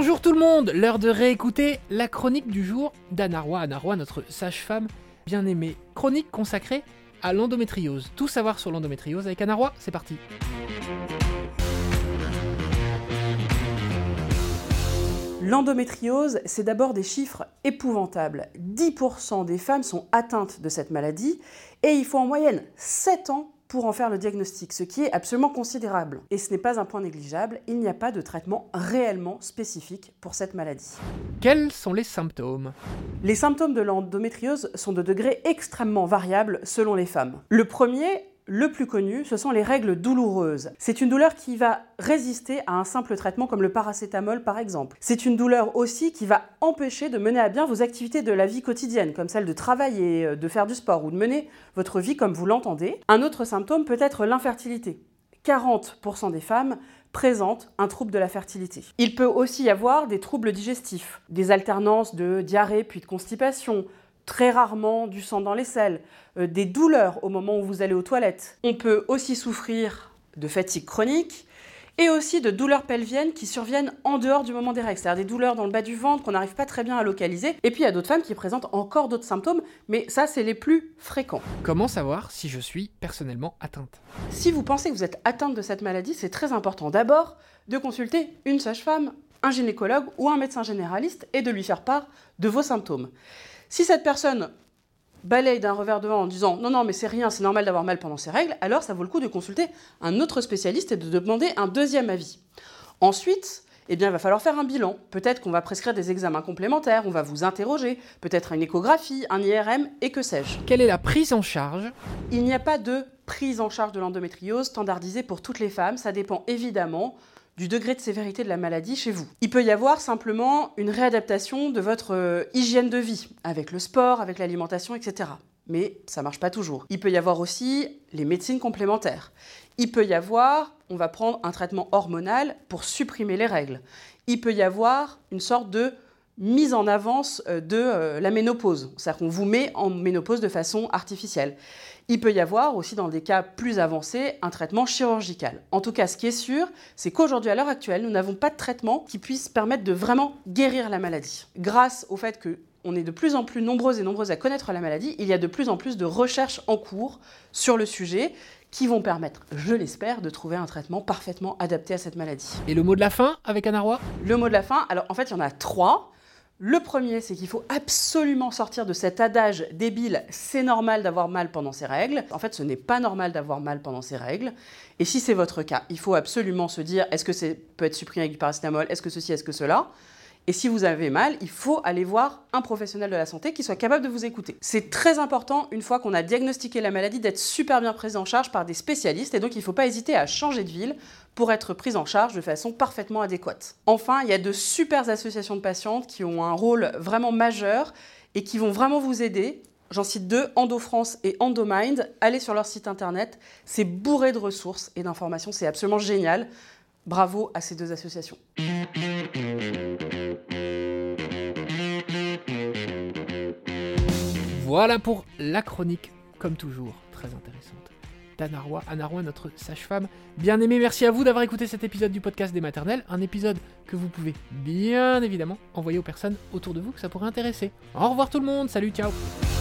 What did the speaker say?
Bonjour tout le monde, l'heure de réécouter la chronique du jour d'Anna Roy. Anna Roy, notre sage-femme bien aimée. Chronique consacrée à l'endométriose. Tout savoir sur l'endométriose avec Anna Roy, c'est parti. L'endométriose, c'est d'abord des chiffres épouvantables. 10% des femmes sont atteintes de cette maladie et il faut en moyenne 7 ans pour en faire le diagnostic, ce qui est absolument considérable. Et ce n'est pas un point négligeable, il n'y a pas de traitement réellement spécifique pour cette maladie. Quels sont les symptômes ? Les symptômes de l'endométriose sont de degrés extrêmement variables selon les femmes. Le premier, le plus connu, ce sont les règles douloureuses. C'est une douleur qui va résister à un simple traitement comme le paracétamol par exemple. C'est une douleur aussi qui va empêcher de mener à bien vos activités de la vie quotidienne, comme celle de travailler, de faire du sport ou de mener votre vie comme vous l'entendez. Un autre symptôme peut être l'infertilité. 40% des femmes présentent un trouble de la fertilité. Il peut aussi y avoir des troubles digestifs, des alternances de diarrhée puis de constipation, très rarement du sang dans les selles, des douleurs au moment où vous allez aux toilettes. On peut aussi souffrir de fatigue chronique et aussi de douleurs pelviennes qui surviennent en dehors du moment des règles, c'est-à-dire des douleurs dans le bas du ventre qu'on n'arrive pas très bien à localiser. Et puis il y a d'autres femmes qui présentent encore d'autres symptômes, mais ça c'est les plus fréquents. Comment savoir si je suis personnellement atteinte ? Si vous pensez que vous êtes atteinte de cette maladie, c'est très important d'abord de consulter une sage-femme, un gynécologue ou un médecin généraliste et de lui faire part de vos symptômes. Si cette personne balaye d'un revers de main en disant « Non, mais c'est rien, c'est normal d'avoir mal pendant ses règles », alors ça vaut le coup de consulter un autre spécialiste et de demander un deuxième avis. Ensuite, il va falloir faire un bilan. Peut-être qu'on va prescrire des examens complémentaires, on va vous interroger, peut-être une échographie, un IRM et que sais-je. Quelle est la prise en charge ? Il n'y a pas de prise en charge de l'endométriose standardisée pour toutes les femmes, ça dépend évidemment du degré de sévérité de la maladie chez vous. Il peut y avoir simplement une réadaptation de votre hygiène de vie, avec le sport, avec l'alimentation, etc. Mais ça ne marche pas toujours. Il peut y avoir aussi les médecines complémentaires. Il peut y avoir, on va prendre un traitement hormonal pour supprimer les règles. Il peut y avoir une sorte de mise en avance de la ménopause, c'est-à-dire qu'on vous met en ménopause de façon artificielle. Il peut y avoir aussi, dans des cas plus avancés, un traitement chirurgical. En tout cas, ce qui est sûr, c'est qu'aujourd'hui, à l'heure actuelle, nous n'avons pas de traitement qui puisse permettre de vraiment guérir la maladie. Grâce au fait qu'on est de plus en plus nombreuses et nombreuses à connaître la maladie, il y a de plus en plus de recherches en cours sur le sujet qui vont permettre, je l'espère, de trouver un traitement parfaitement adapté à cette maladie. Et le mot de la fin avec Anna Roy ? Le mot de la fin, alors en fait, il y en a 3. Le premier, c'est qu'il faut absolument sortir de cet adage débile « c'est normal d'avoir mal pendant ses règles ». En fait, ce n'est pas normal d'avoir mal pendant ses règles. Et si c'est votre cas, il faut absolument se dire « est-ce que ça peut être supprimé avec du paracétamol ? Est-ce que ceci ? Est-ce que cela ?» Et si vous avez mal, il faut aller voir un professionnel de la santé qui soit capable de vous écouter. C'est très important, une fois qu'on a diagnostiqué la maladie, d'être super bien pris en charge par des spécialistes. Et donc, il ne faut pas hésiter à changer de ville pour être prise en charge de façon parfaitement adéquate. Enfin, il y a de super associations de patientes qui ont un rôle vraiment majeur et qui vont vraiment vous aider. J'en cite 2, EndoFrance et EndoMind. Allez sur leur site internet, c'est bourré de ressources et d'informations, c'est absolument génial. Bravo à ces 2 associations. Voilà pour la chronique, comme toujours, très intéressante, d'Anna Roy. Anna Roy, notre sage-femme bien aimée. Merci à vous d'avoir écouté cet épisode du podcast des maternelles. Un épisode que vous pouvez bien évidemment envoyer aux personnes autour de vous que ça pourrait intéresser. Au revoir tout le monde, salut, ciao.